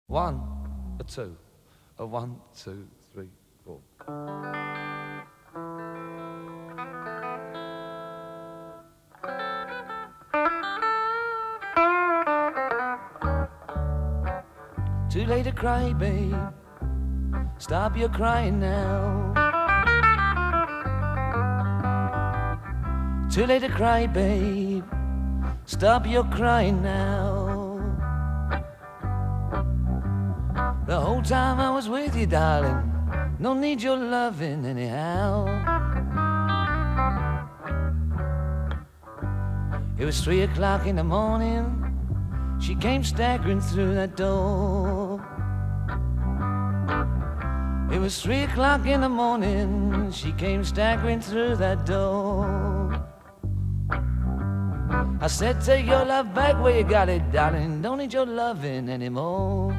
One, a two, a 1, 2, 3, 4. Too late to cry, babe. Stop your crying now. Too late to cry, babe. Stop your crying now. The whole time I was with you, darling, no need your loving anyhow. It was 3 o'clock in the morning. She came staggering through that door. It was 3 o'clock in the morning. She came staggering through that door. I said, take your love back where you got it, darling. Don't need your loving anymore.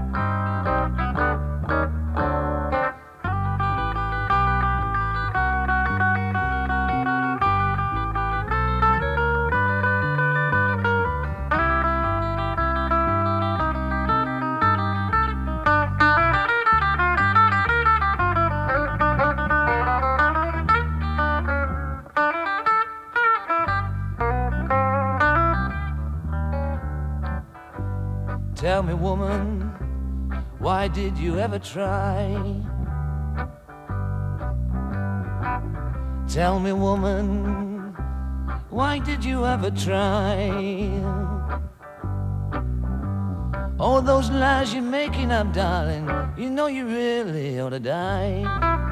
Tell me, woman, why did you ever try? Tell me, woman, why did you ever try? All those lies you're making up, darling, you know you really ought to die.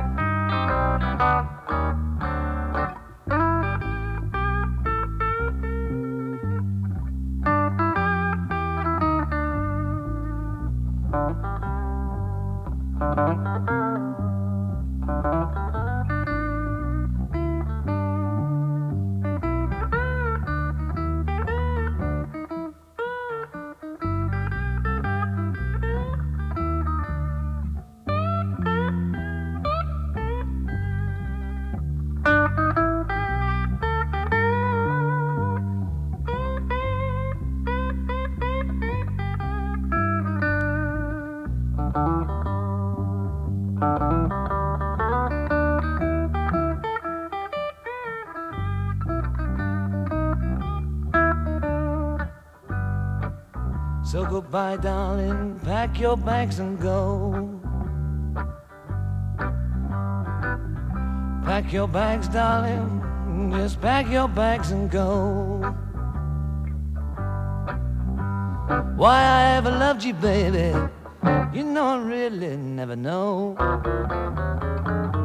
So goodbye, darling, pack your bags and go. Pack your bags, darling, just pack your bags and go. Why I ever loved you, baby, you know I really never know.